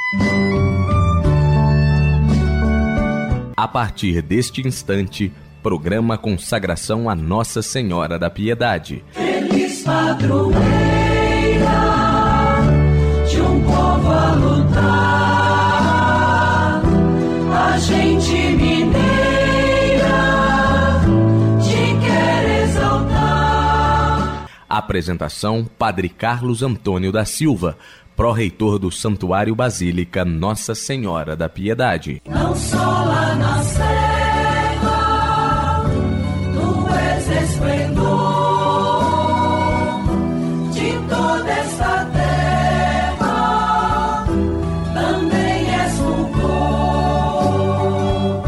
A partir deste instante, programa Consagração a Nossa Senhora da Piedade. Feliz padroeira de um povo a lutar, a gente mineira te quer exaltar. Apresentação: Padre Carlos Antônio da Silva, pró-reitor do Santuário Basílica Nossa Senhora da Piedade. Não só lá na serra, tu és esplendor de toda esta terra, também és fulgor.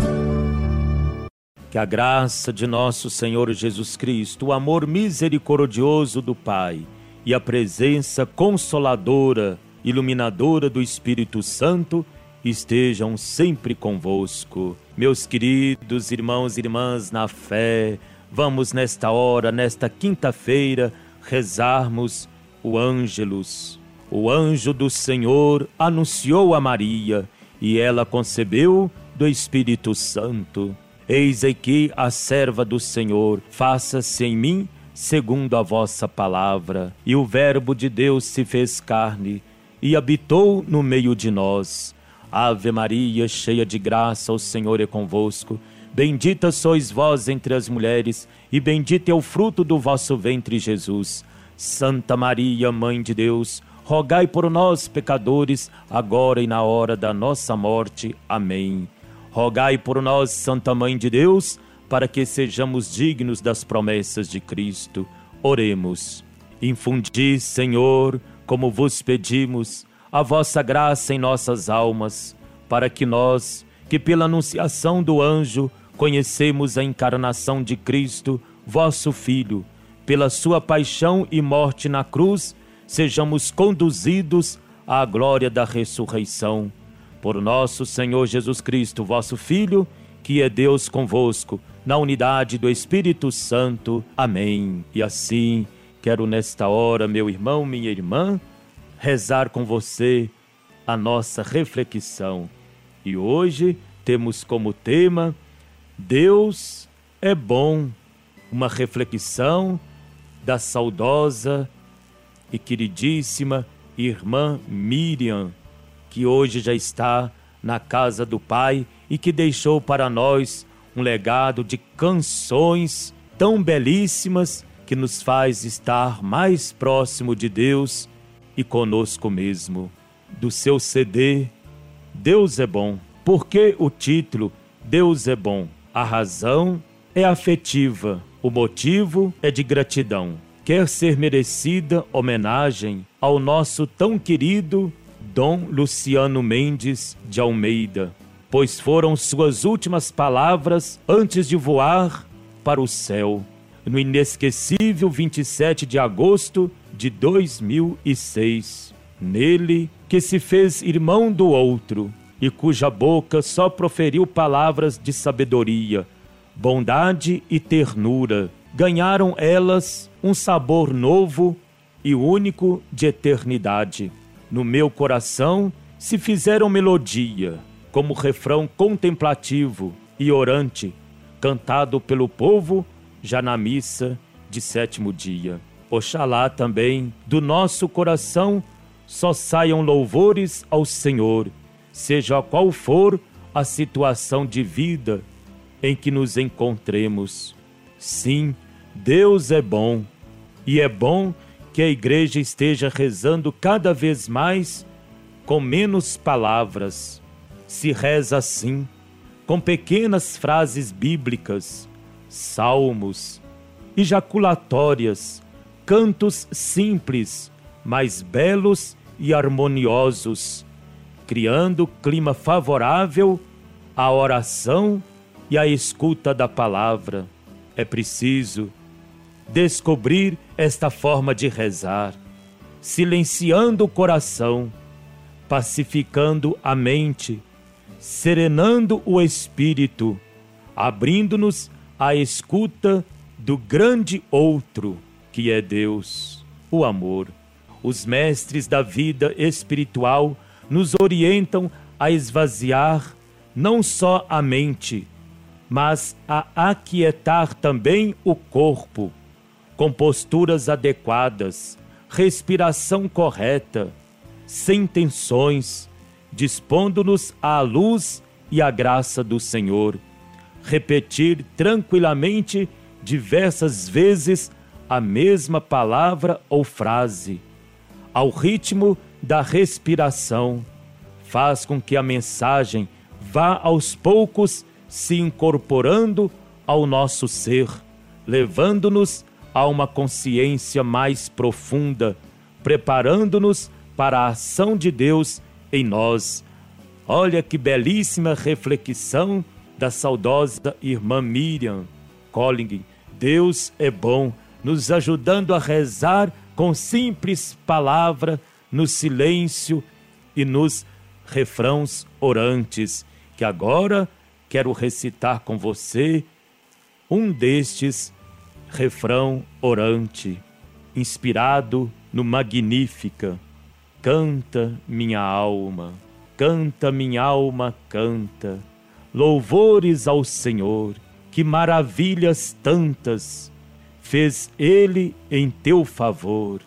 Que a graça de nosso Senhor Jesus Cristo, o amor misericordioso do Pai e a presença consoladora, iluminadora do Espírito Santo estejam sempre convosco. Meus queridos irmãos e irmãs na fé, vamos nesta hora, nesta quinta-feira, rezarmos o Ângelus. O anjo do Senhor anunciou a Maria e ela concebeu do Espírito Santo. Eis aqui a serva do Senhor, faça-se em mim segundo a vossa palavra. E o Verbo de Deus se fez carne e habitou no meio de nós. Ave Maria, cheia de graça, o Senhor é convosco. Bendita sois vós entre as mulheres, e bendito é o fruto do vosso ventre, Jesus. Santa Maria, Mãe de Deus, rogai por nós, pecadores, agora e na hora da nossa morte. Amém. Rogai por nós, Santa Mãe de Deus, para que sejamos dignos das promessas de Cristo. Oremos. Infundi, Senhor, como vos pedimos, a vossa graça em nossas almas, para que nós, que pela anunciação do anjo, conhecemos a encarnação de Cristo, vosso Filho, pela sua paixão e morte na cruz, sejamos conduzidos à glória da ressurreição. Por nosso Senhor Jesus Cristo, vosso Filho, que é Deus convosco, na unidade do Espírito Santo. Amém. E assim, quero nesta hora, meu irmão, minha irmã, rezar com você a nossa reflexão. E hoje temos como tema Deus é bom, uma reflexão da saudosa e queridíssima irmã Miriam, que hoje já está na casa do Pai e que deixou para nós um legado de canções tão belíssimas que nos faz estar mais próximo de Deus e conosco mesmo. Do seu CD, Deus é bom. Por que o título Deus é bom? A razão é afetiva, o motivo é de gratidão. Quer ser merecida homenagem ao nosso tão querido Dom Luciano Mendes de Almeida, pois foram suas últimas palavras antes de voar para o céu, no inesquecível 27 de agosto de 2006. Nele, que se fez irmão do outro, e cuja boca só proferiu palavras de sabedoria, bondade e ternura, ganharam elas um sabor novo e único de eternidade. No meu coração se fizeram melodia, como refrão contemplativo e orante, cantado pelo povo já na missa de sétimo dia. Oxalá também do nosso coração só saiam louvores ao Senhor, seja qual for a situação de vida em que nos encontremos. Sim, Deus é bom, e é bom que a igreja esteja rezando cada vez mais com menos palavras. Se reza assim, com pequenas frases bíblicas, salmos, ejaculatórias, cantos simples, mas belos e harmoniosos, criando clima favorável à oração e à escuta da palavra. É preciso descobrir esta forma de rezar, silenciando o coração, pacificando a mente, serenando o espírito, abrindo-nos à escuta do grande outro, que é Deus, o amor. Os mestres da vida espiritual nos orientam a esvaziar não só a mente, mas a aquietar também o corpo, com posturas adequadas, respiração correta, sem tensões, dispondo-nos à luz e à graça do Senhor. Repetir tranquilamente diversas vezes a mesma palavra ou frase, ao ritmo da respiração, faz com que a mensagem vá aos poucos se incorporando ao nosso ser, levando-nos a uma consciência mais profunda, preparando-nos para a ação de Deus em nós. Olha que belíssima reflexão da saudosa irmã Miriam Colling. Deus é bom, nos ajudando a rezar com simples palavra, no silêncio e nos refrãos orantes, que agora quero recitar com você um destes refrão orante, inspirado no Magnífica. Canta minha alma, canta, louvores ao Senhor, que maravilhas tantas fez Ele em teu favor.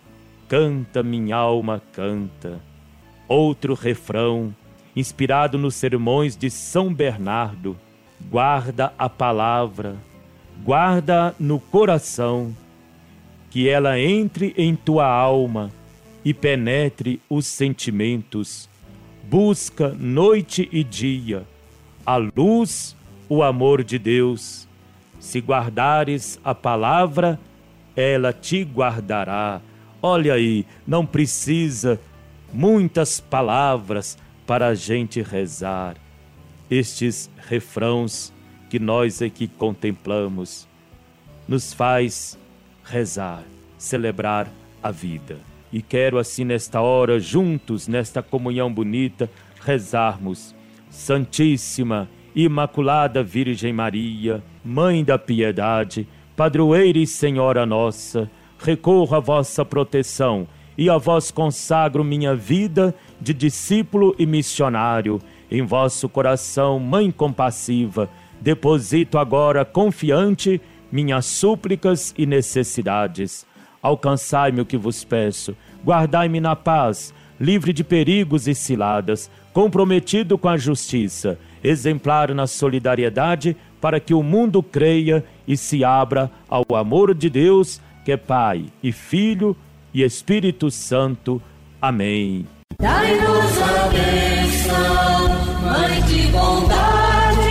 Canta minha alma, canta. Outro refrão, inspirado nos sermões de São Bernardo. Guarda a palavra, guarda no coração, que ela entre em tua alma e penetre os sentimentos. Busca noite e dia a luz, o amor de Deus. Se guardares a palavra, ela te guardará. Olha aí, não precisa muitas palavras para a gente rezar. Estes refrãos que nós aqui contemplamos nos faz rezar, celebrar a vida. E quero assim nesta hora, juntos, nesta comunhão bonita, rezarmos: Santíssima, Imaculada Virgem Maria, Mãe da Piedade, Padroeira e Senhora nossa, recorro à vossa proteção e a vós consagro minha vida de discípulo e missionário. Em vosso coração, Mãe compassiva, deposito agora confiante minhas súplicas e necessidades. Alcançai-me o que vos peço, guardai-me na paz, livre de perigos e ciladas, comprometido com a justiça, exemplar na solidariedade, para que o mundo creia e se abra ao amor de Deus, que é Pai e Filho e Espírito Santo. Amém. Dai-nos a bênção, Mãe de bondade,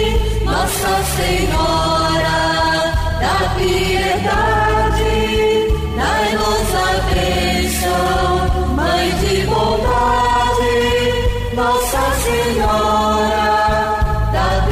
Nossa Senhora da Piedade. Dai-nos a bênção, Mãe de bondade, Nossa Senhora da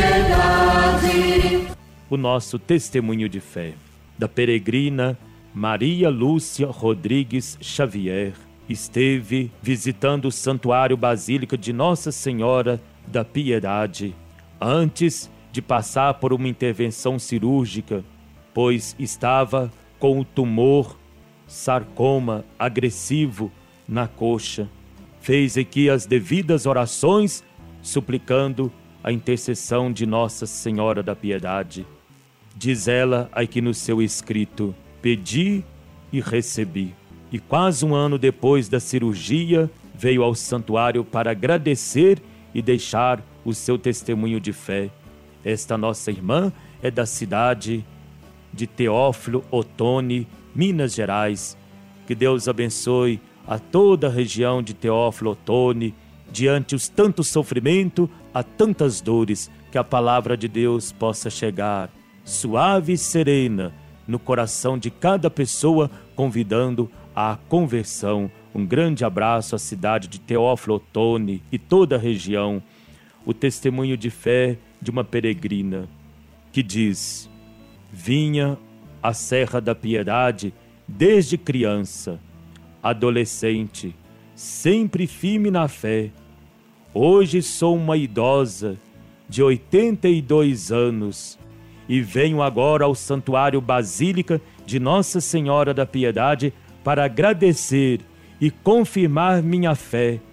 Piedade. O nosso testemunho de fé da peregrina Maria Lúcia Rodrigues Xavier esteve visitando o Santuário Basílica de Nossa Senhora da Piedade antes de passar por uma intervenção cirúrgica, pois estava com o tumor sarcoma agressivo na coxa. Fez aqui as devidas orações, suplicando a intercessão de Nossa Senhora da Piedade. Diz ela aqui no seu escrito: pedi e recebi. E quase um ano depois da cirurgia, veio ao santuário para agradecer e deixar o seu testemunho de fé. Esta nossa irmã é da cidade de Teófilo Otoni, Minas Gerais. Que Deus abençoe a toda a região de Teófilo Otoni, diante os tantos sofrimentos, a tantas dores, que a palavra de Deus possa chegar suave e serena no coração de cada pessoa, convidando à conversão. Um grande abraço à cidade de Teófilo Otoni e toda a região. O testemunho de fé de uma peregrina que diz: vinha à Serra da Piedade desde criança, adolescente, sempre firme na fé. Hoje sou uma idosa de 82 anos e venho agora ao Santuário Basílica de Nossa Senhora da Piedade para agradecer e confirmar minha fé,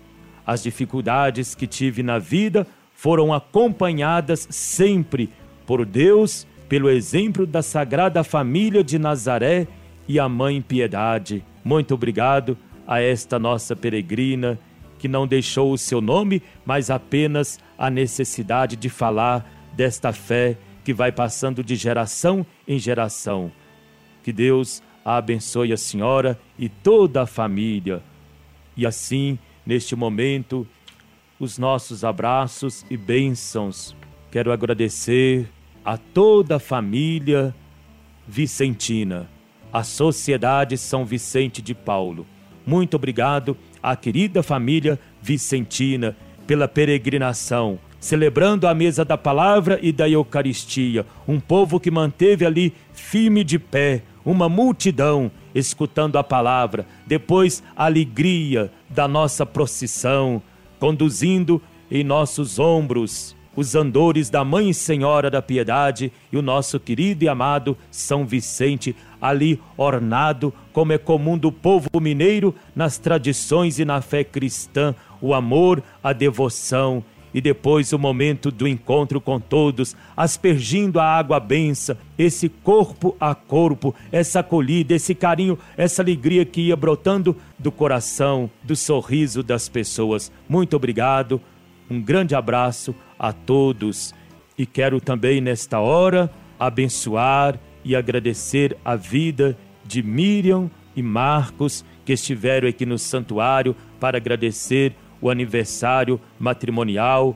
As dificuldades que tive na vida foram acompanhadas sempre por Deus, pelo exemplo da Sagrada Família de Nazaré e a Mãe Piedade. Muito obrigado a esta nossa peregrina que não deixou o seu nome, mas apenas a necessidade de falar desta fé que vai passando de geração em geração. Que Deus a abençoe a senhora e toda a família. E assim, neste momento, os nossos abraços e bênçãos. Quero agradecer a toda a família vicentina, a Sociedade São Vicente de Paulo. Muito obrigado à querida família vicentina pela peregrinação, celebrando a mesa da palavra e da Eucaristia, um povo que manteve ali firme de pé, uma multidão escutando a palavra, depois a alegria da nossa procissão, conduzindo em nossos ombros os andores da Mãe Senhora da Piedade e o nosso querido e amado São Vicente, ali ornado, como é comum do povo mineiro, nas tradições e na fé cristã, o amor, a devoção, e depois o momento do encontro com todos, aspergindo a água bença, esse corpo a corpo, essa acolhida, esse carinho, essa alegria que ia brotando do coração, do sorriso das pessoas. Muito obrigado, um grande abraço a todos. E quero também nesta hora abençoar e agradecer a vida de Miriam e Marcos, que estiveram aqui no santuário para agradecer o aniversário matrimonial,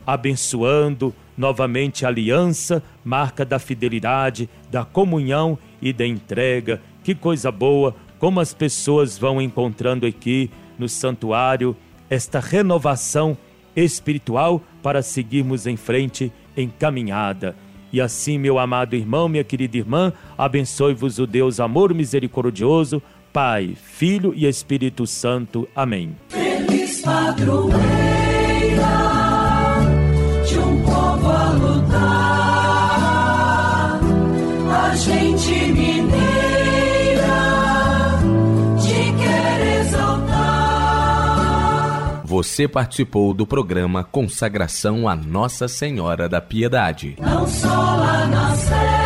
abençoando novamente a aliança, marca da fidelidade, da comunhão e da entrega. Que coisa boa, como as pessoas vão encontrando aqui no santuário esta renovação espiritual para seguirmos em frente em caminhada. E assim, meu amado irmão, minha querida irmã, abençoe-vos o Deus amor misericordioso, Pai, Filho e Espírito Santo. Amém. Feliz padroeira de um povo a lutar, a gente mineira te quer exaltar. Você participou do programa Consagração a Nossa Senhora da Piedade. Não só lá na Sé